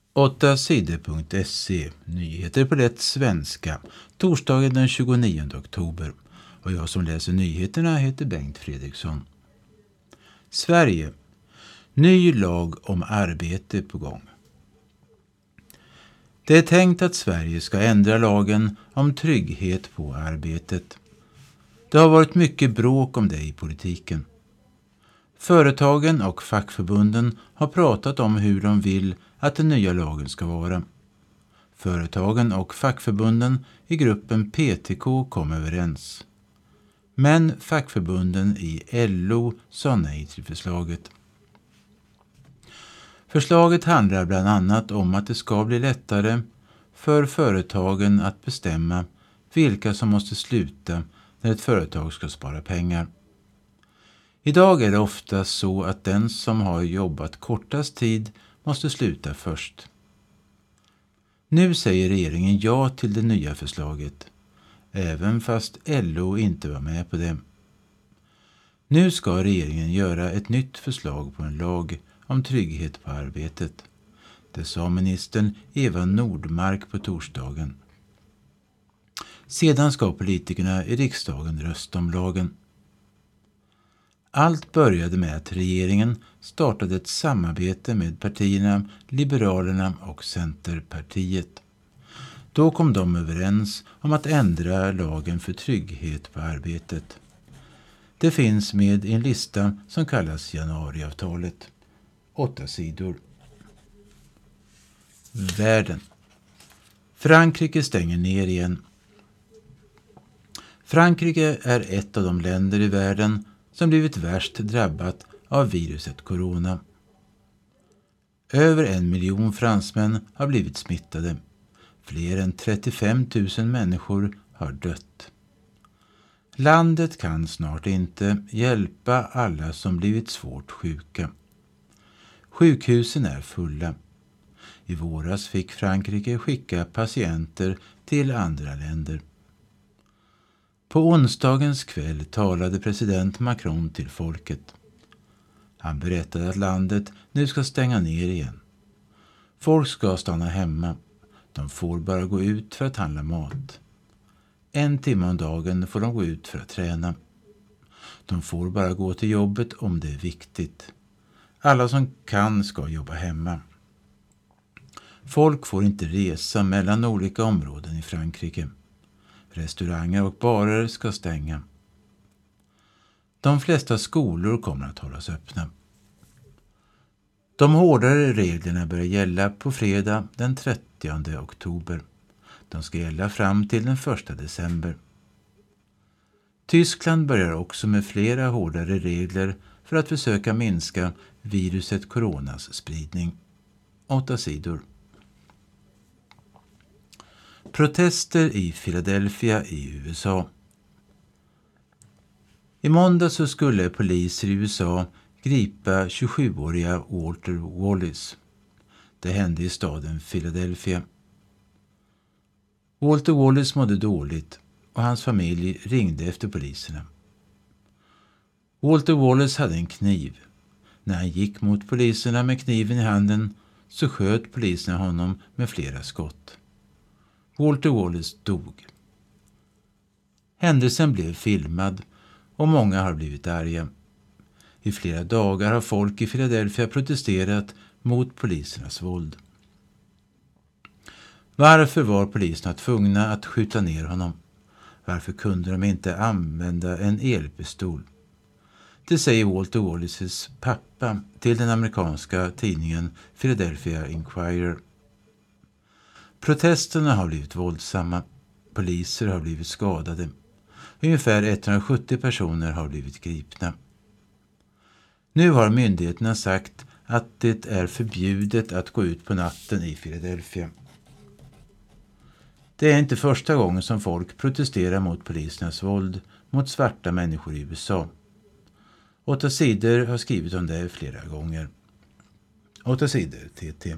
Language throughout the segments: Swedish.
8sidor.se, nyheter på lätt svenska, torsdagen den 29 oktober. Och jag som läser nyheterna heter Bengt Fredriksson. Sverige. Ny lag om arbete på gång. Det är tänkt att Sverige ska ändra lagen om trygghet på arbetet. Det har varit mycket bråk om det i politiken. Företagen och fackförbunden har pratat om hur de vill att den nya lagen ska vara. Företagen och fackförbunden i gruppen PTK kom överens. Men fackförbunden i LO sa nej till förslaget. Förslaget handlar bland annat om att det ska bli lättare för företagen att bestämma vilka som måste sluta när ett företag ska spara pengar. Idag är det ofta så att den som har jobbat kortast tid måste sluta först. Nu säger regeringen ja till det nya förslaget, även fast LO inte var med på det. Nu ska regeringen göra ett nytt förslag på en lag om trygghet på arbetet. Det sa ministern Eva Nordmark på torsdagen. Sedan ska politikerna i riksdagen rösta om lagen. Allt började med att regeringen startade ett samarbete med partierna Liberalerna och Centerpartiet. Då kom de överens om att ändra lagen för trygghet på arbetet. Det finns med i en lista som kallas januariavtalet. 8 sidor. Världen. Frankrike stänger ner igen. Frankrike är ett av de länder i världen som blivit värst drabbat av viruset corona. Över 1 miljon fransmän har blivit smittade. Fler än 35 000 människor har dött. Landet kan snart inte hjälpa alla som blivit svårt sjuka. Sjukhusen är fulla. I våras fick Frankrike skicka patienter till andra länder. På onsdagens kväll talade president Macron till folket. Han berättade att landet nu ska stänga ner igen. Folk ska stanna hemma. De får bara gå ut för att handla mat. 1 timme om dagen får de gå ut för att träna. De får bara gå till jobbet om det är viktigt. Alla som kan ska jobba hemma. Folk får inte resa mellan olika områden i Frankrike. Restauranger och barer ska stänga. De flesta skolor kommer att hållas öppna. De hårdare reglerna börjar gälla på fredag den 30 oktober. De ska gälla fram till den 1 december. Tyskland börjar också med flera hårdare regler för att försöka minska viruset coronas spridning. 8 sidor. Protester i Philadelphia i USA. I måndag så skulle poliser i USA gripa 27-åriga Walter Wallace. Det hände i staden Philadelphia. Walter Wallace mådde dåligt och hans familj ringde efter poliserna. Walter Wallace hade en kniv. När han gick mot poliserna med kniven i handen så sköt poliserna honom med flera skott. Walter Wallace dog. Händelsen blev filmad och många har blivit arga. I flera dagar har folk i Philadelphia protesterat mot polisernas våld. Varför var poliserna tvungna att skjuta ner honom? Varför kunde de inte använda en elpistol? Det säger Walter Wallaces pappa till den amerikanska tidningen Philadelphia Inquirer. Protesterna har blivit våldsamma. Poliser har blivit skadade. Ungefär 170 personer har blivit gripna. Nu har myndigheterna sagt att det är förbjudet att gå ut på natten i Philadelphia. Det är inte första gången som folk protesterar mot polisernas våld mot svarta människor i USA. 8 sidor har skrivit om det flera gånger. 8 sidor TT.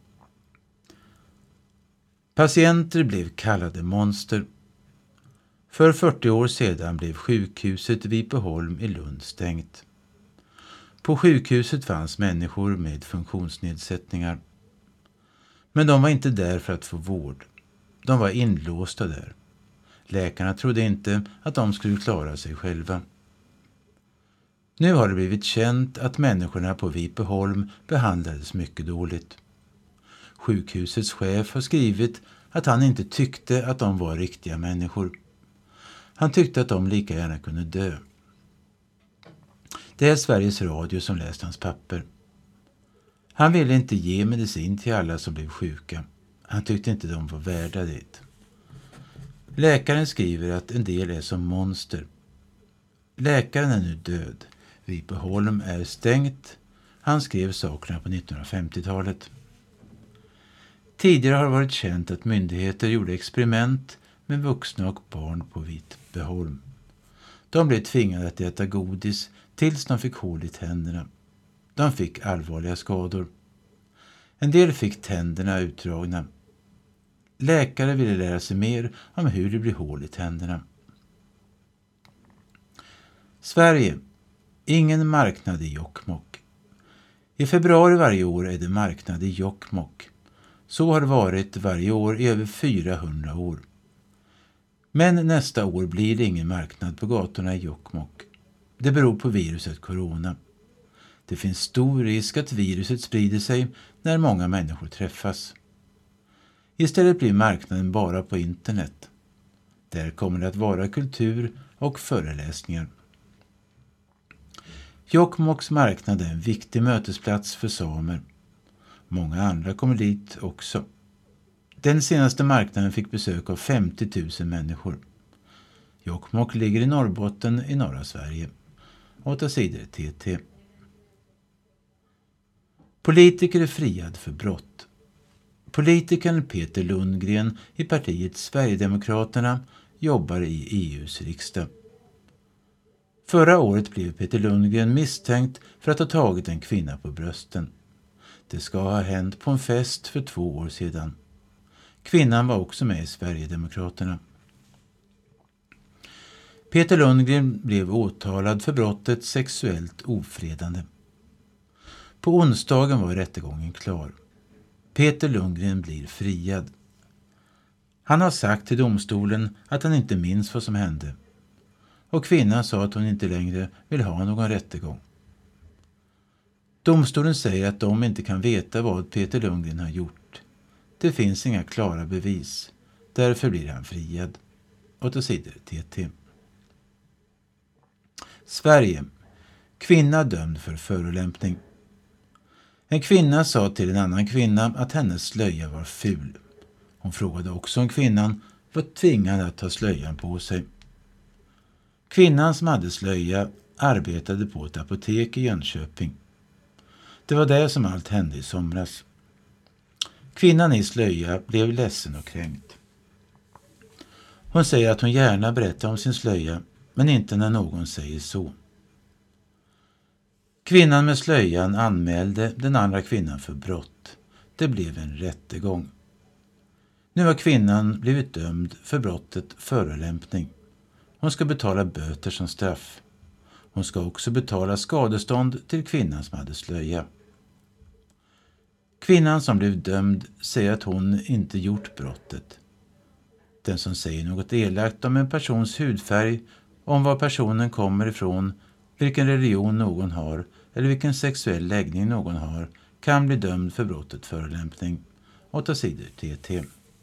Patienter blev kallade monster. För 40 år sedan blev sjukhuset Vipeholm i Lund stängt. På sjukhuset fanns människor med funktionsnedsättningar. Men de var inte där för att få vård. De var inlåsta där. Läkarna trodde inte att de skulle klara sig själva. Nu har det blivit känt att människorna på Vipeholm behandlades mycket dåligt. Sjukhusets chef har skrivit att han inte tyckte att de var riktiga människor. Han tyckte att de lika gärna kunde dö. Det är Sveriges Radio som läst hans papper. Han ville inte ge medicin till alla som blev sjuka. Han tyckte inte de var värda det. Läkaren skriver att en del är som monster. Läkaren är nu död. Vipeholm är stängt. Han skrev sakerna på 1950-talet. Tidigare har det varit känt att myndigheter gjorde experiment med vuxna och barn på Vipeholm. De blev tvingade att äta godis tills de fick hål i tänderna. De fick allvarliga skador. En del fick tänderna utdragna. Läkare ville lära sig mer om hur det blir hål i tänderna. Sverige. Ingen marknad i Jokkmokk. I februari varje år är det marknad i Jokkmokk. Så har det varit varje år i över 400 år. Men nästa år blir det ingen marknad på gatorna i Jokkmokk. Det beror på viruset corona. Det finns stor risk att viruset sprider sig när många människor träffas. Istället blir marknaden bara på internet. Där kommer det att vara kultur och föreläsningar. Jokkmokks marknad är en viktig mötesplats för samer. Många andra kommer dit också. Den senaste marknaden fick besök av 50 000 människor. Jokkmokk ligger i Norrbotten i norra Sverige. 8 sidor TT. Politiker är friad för brott. Politikern Peter Lundgren i partiet Sverigedemokraterna jobbar i EUs riksdag. Förra året blev Peter Lundgren misstänkt för att ha tagit en kvinna på brösten. Det ska ha hänt på en fest för 2 år sedan. Kvinnan var också med i Sverigedemokraterna. Peter Lundgren blev åtalad för brottet sexuellt ofredande. På onsdagen var rättegången klar. Peter Lundgren blir friad. Han har sagt till domstolen att han inte minns vad som hände. Och kvinnan sa att hon inte längre vill ha någon rättegång. Domstolen säger att de inte kan veta vad Peter Lundgren har gjort. Det finns inga klara bevis. Därför blir han friad. 8 sidor TT. Sverige. Kvinna dömd för förolämpning. En kvinna sa till en annan kvinna att hennes slöja var ful. Hon frågade också om kvinnan var tvingad att ta slöjan på sig. Kvinnan som hade slöja arbetade på ett apotek i Jönköping. Det var där som allt hände i somras. Kvinnan i slöja blev ledsen och kränkt. Hon säger att hon gärna berättar om sin slöja, men inte när någon säger så. Kvinnan med slöjan anmälde den andra kvinnan för brott. Det blev en rättegång. Nu har kvinnan blivit dömd för brottet förolämpning. Hon ska betala böter som straff. Hon ska också betala skadestånd till kvinnan som hade slöja. Kvinnan som blev dömd säger att hon inte gjort brottet. Den som säger något elakt om en persons hudfärg, om var personen kommer ifrån, vilken religion någon har eller vilken sexuell läggning någon har kan bli dömd för brottet förolämpning. 8 sidor TT.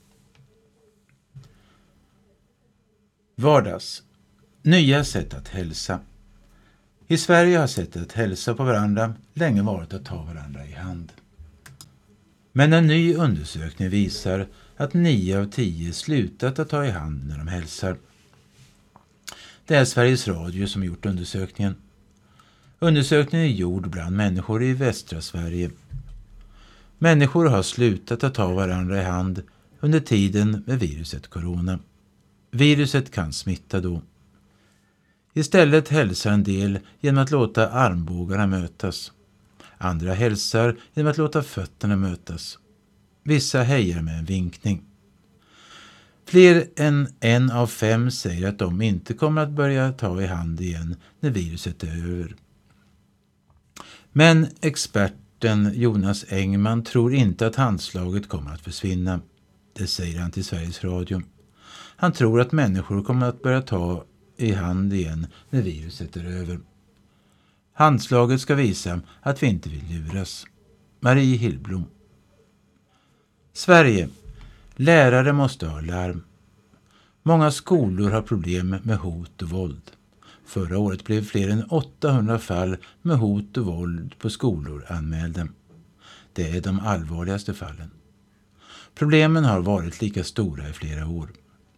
Vardags. Nya sätt att hälsa. I Sverige har sättet att hälsa på varandra länge varit att ta varandra i hand. Men en ny undersökning visar att 9 av 10 slutat att ta i hand när de hälsar. Det är Sveriges Radio som gjort undersökningen. Undersökningen är gjord bland människor i västra Sverige. Människor har slutat att ta varandra i hand under tiden med viruset corona. Viruset kan smitta då. Istället hälsar en del genom att låta armbågarna mötas. Andra hälsar genom att låta fötterna mötas. Vissa hejar med en vinkning. Fler än 1 av 5 säger att de inte kommer att börja ta i hand igen när viruset är över. Men Experten Jonas Engman tror inte att handslaget kommer att försvinna. Det säger han till Sveriges Radio. Han tror att människor kommer att börja ta i hand igen när viruset är över. Handslaget ska visa att vi inte vill luras. Marie Hillblom. Sverige. Lärare måste ha larm. Många skolor har problem med hot och våld. Förra året blev fler än 800 fall med hot och våld på skolor anmälda. Det är de allvarligaste fallen. Problemen har varit lika stora i flera år.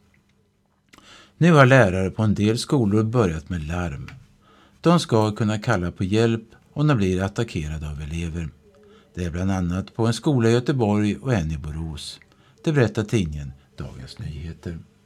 Nu har lärare på en del skolor börjat med larm. De ska kunna kalla på hjälp om de blir attackerade av elever. Det är bland annat på en skola i Göteborg och en i Borås. Det berättar tidningen Dagens Nyheter.